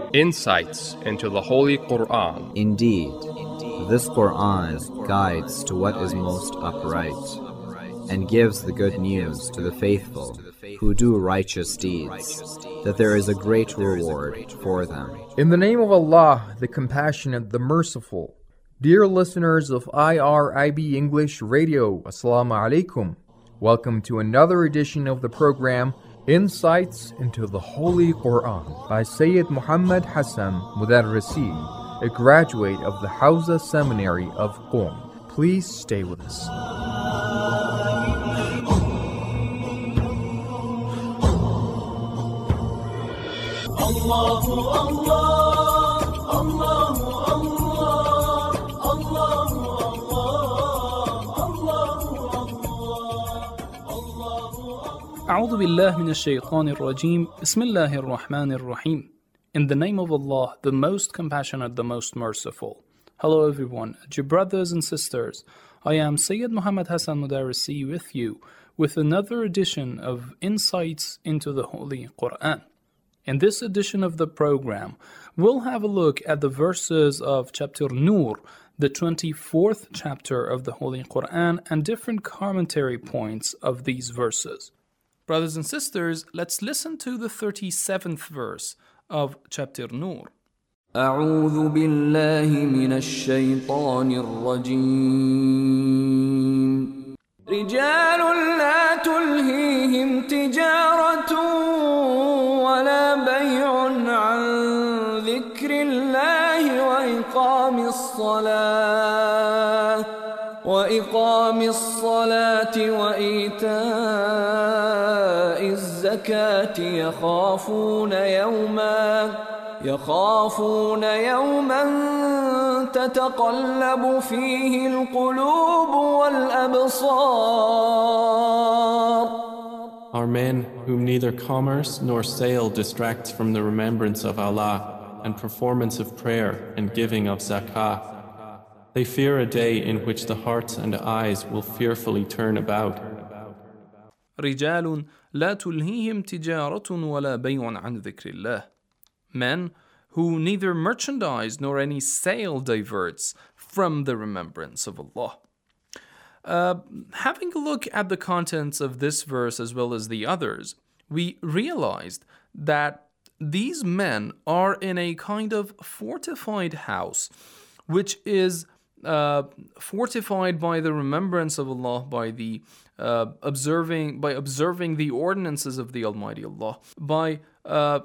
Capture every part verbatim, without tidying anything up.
Insights into the Holy Quran. Indeed, this Quran is guides to what is most upright, and gives the good news to the faithful who do righteous deeds, that there is a great reward for them. In the name of Allah, the Compassionate, the Merciful. Dear listeners of I R I B English Radio, Assalamu alaikum. Welcome to another edition of the program, Insights into the Holy Quran, by Sayyid Muhammad Hassan Mudarrisi, a graduate of the Hawza Seminary of Qom. Please stay with us. Allahu Allah, Allahu Allah, Allahu أعوذ بالله من الشيطان الرجيم بسم الله الرحمن الرحيم. In the name of Allah, the most compassionate, the most merciful. Hello everyone, dear brothers and sisters. I am Sayyid Muhammad Hassan Mudarrisi with you with another edition of Insights into the Holy Quran. In this edition of the program, we'll have a look at the verses of chapter Nur, the twenty-fourth chapter of the Holy Quran, and different commentary points of these verses. Brothers and sisters, let's listen to the thirty-seventh verse of chapter Nur. أعوذ بالله من الشيطان الرجيم رجال لا تلهيهم تجارة ولا بيع عن ذكر الله وإقام الصلاة وإقام الصلاة وإيتاء الزكاة يخافون يوما يخافون يوما تتقلب فيه القلوب والأبصار. Are men whom neither commerce nor sale distracts from the remembrance of Allah and performance of prayer and giving of zakah. They fear a day in which the hearts and eyes will fearfully turn about. رجال لا تلهيهم تجارة ولا بيع عن ذكر الله. Men who neither merchandise nor any sale diverts from the remembrance of Allah. Uh, having a look at the contents of this verse as well as the others, we realized that these men are in a kind of fortified house, which is uh, fortified by the remembrance of Allah, by the uh, observing, by observing the ordinances of the Almighty Allah, by uh,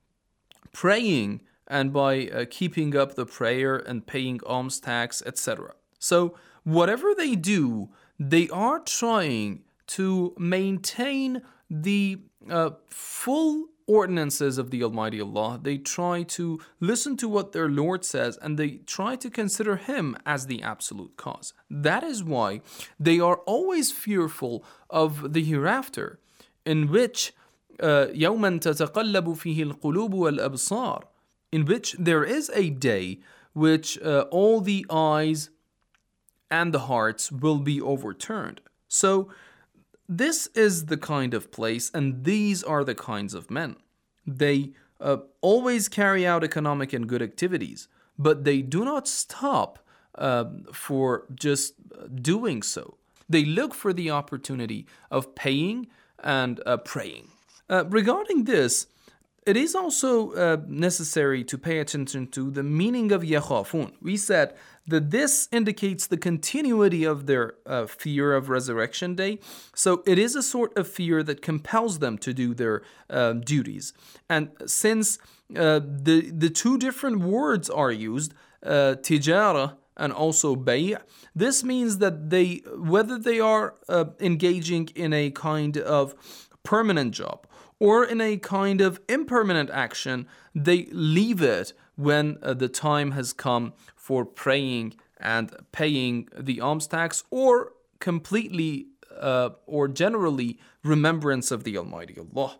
praying and by uh, keeping up the prayer and paying alms tax, et cetera. So whatever they do, they are trying to maintain the uh, full ordinances of the Almighty Allah. They try to listen to what their Lord says, and they try to consider Him as the absolute cause. That is why they are always fearful of the hereafter, in which يَوْمًا تَتَقَلَّبُ فِيهِ الْقُلُوبُ وَالْأَبْصَارِ, in which there is a day which uh, all the eyes and the hearts will be overturned. So this is the kind of place, and these are the kinds of men. They uh, always carry out economic and good activities, but they do not stop uh, for just doing so. They look for the opportunity of paying and uh, praying. Uh, regarding this, it is also uh, necessary to pay attention to the meaning of yakhafun. We said that this indicates the continuity of their uh, fear of resurrection day. So it is a sort of fear that compels them to do their uh, duties. And since uh, the, the two different words are used, uh, tijara and also bay', this means that they, whether they are uh, engaging in a kind of permanent job or in a kind of impermanent action, they leave it when uh, the time has come for praying and paying the alms tax, or completely uh, or generally remembrance of the Almighty Allah.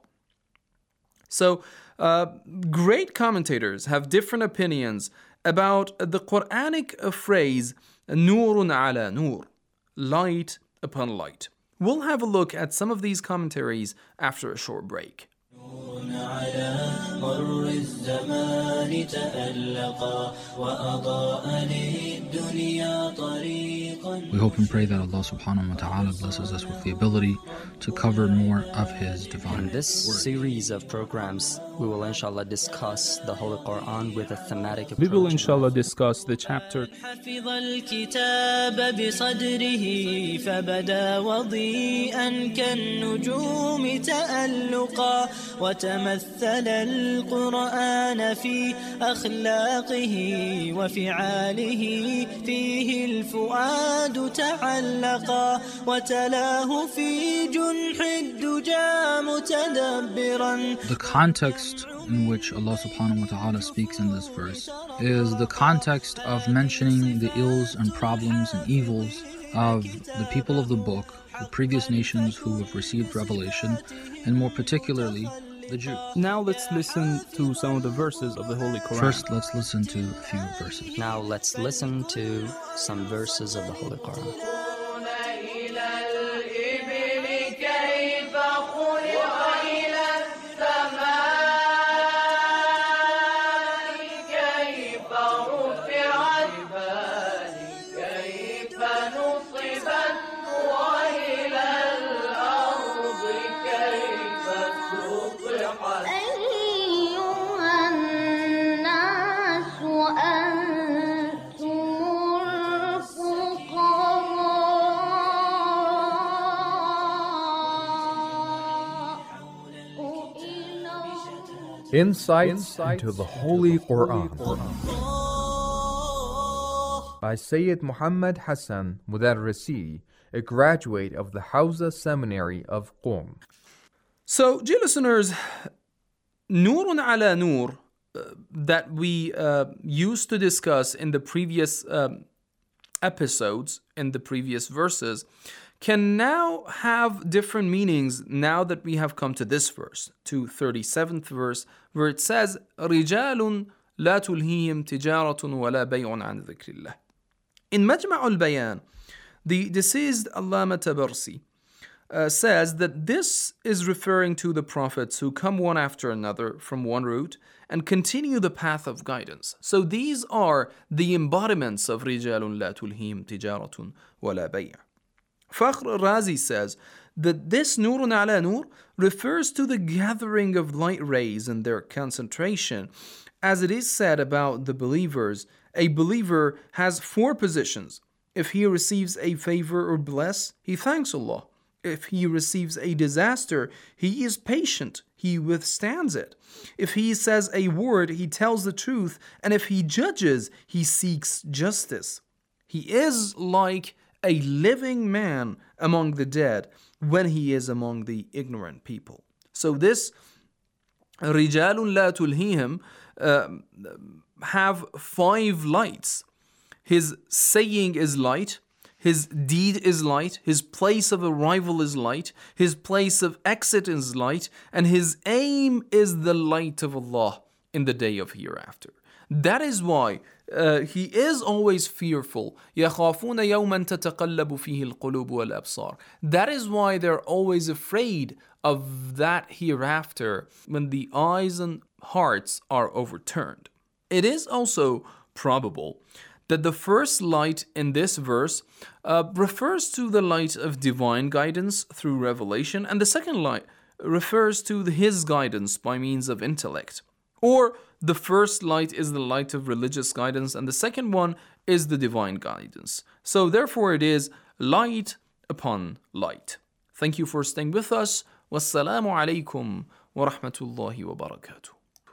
So, uh, great commentators have different opinions about the Quranic phrase Nurun ala nur, light upon light. We'll have a look at some of these commentaries after a short break. مر الزمان تألقا وأضاء للدنيا طريقا. We hope and pray that Allah subhanahu wa ta'ala blesses us with the ability to cover more of His divine In this word. series of programs, we will inshallah discuss the Holy Quran with a thematic approach. We will inshallah discuss the chapter. حفظ الكتاب بصدره فبدا وضيئا كالنجوم تألقا وتمثل القرآن في أخلاقه وفعاله فيه الفؤاد تعلقا وتلاه في جنح الدجى متدبرا. The context in which Allah subhanahu wa ta'ala speaks in this verse is the context of mentioning the ills and problems and evils of the people of the book, the previous nations who have received revelation, and more particularly the Jews. Now let's listen to some of the verses of the Holy Quran. First, let's listen to a few verses. Now let's listen to some verses of the Holy Quran. Insights into the Holy Quran by Sayyid Muhammad Hassan Mudarrisi, a graduate of the Hawza Seminary of Qom. So, dear listeners, Nurun ala Nur uh, that we uh, used to discuss in the previous um, episodes, in the previous verses, can now have different meanings now that we have come to this verse, to thirty-seventh verse, where it says, رِجَالٌ لَا تُلْهِيهِمْ تِجَارَةٌ وَلَا بَيْعٌ عَنْ ذِكْرِ اللَّهِ. In Majma' al-Bayan, the deceased Allama Tabarsi uh, says that this is referring to the prophets who come one after another from one route and continue the path of guidance. So these are the embodiments of رِجَالٌ لَا تُلْهِيهِمْ تِجَارَةٌ وَلَا بَيْعٌ. Fakhr Razi says that this Nurun ala Nur refers to the gathering of light rays and their concentration. As it is said about the believers, a believer has four positions. If he receives a favor or bless, he thanks Allah. If he receives a disaster, he is patient, he withstands it. If he says a word, he tells the truth, and if he judges, he seeks justice. He is like a living man among the dead when he is among the ignorant people. So this رِجَالٌ لَا تُلْهِيهِمْ uh, have five lights. His saying is light, his deed is light, his place of arrival is light, his place of exit is light, and his aim is the light of Allah in the day of hereafter. That is why uh, he is always fearful. يَخَافُونَ يَوْمًا تَتَقَلَّبُ فِيهِ الْقُلُوبُ وَالْأَبْصَارُ. That is why they're always afraid of that hereafter when the eyes and hearts are overturned. It is also probable that the first light in this verse uh, refers to the light of divine guidance through revelation, and the second light refers to his guidance by means of intellect. Or the first light is the light of religious guidance, and the second one is the divine guidance. So therefore it is light upon light. Thank you for staying with us. Wassalamu alaikum wa rahmatullahi wa barakatuh.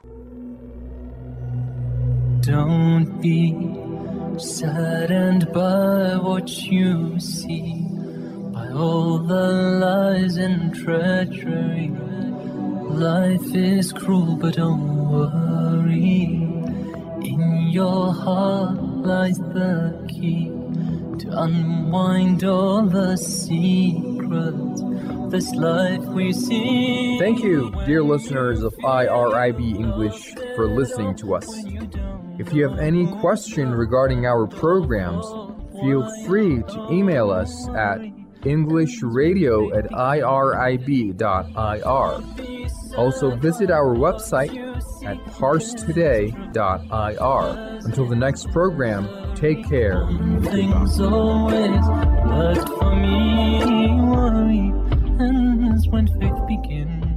Don't be saddened by what you see, by all the lies and treachery. Life is cruel, but don't worry. In your heart lies the key to unwind all the secrets of this life we see. Thank you, dear listeners of I R I B English, for listening to us. If you have any question regarding our programs, feel free to email us at englishradio at irib dot ir. Also visit our website at parse today dot I R. Until the next program, take care. Things always worked for me. Worry ends when faith begins.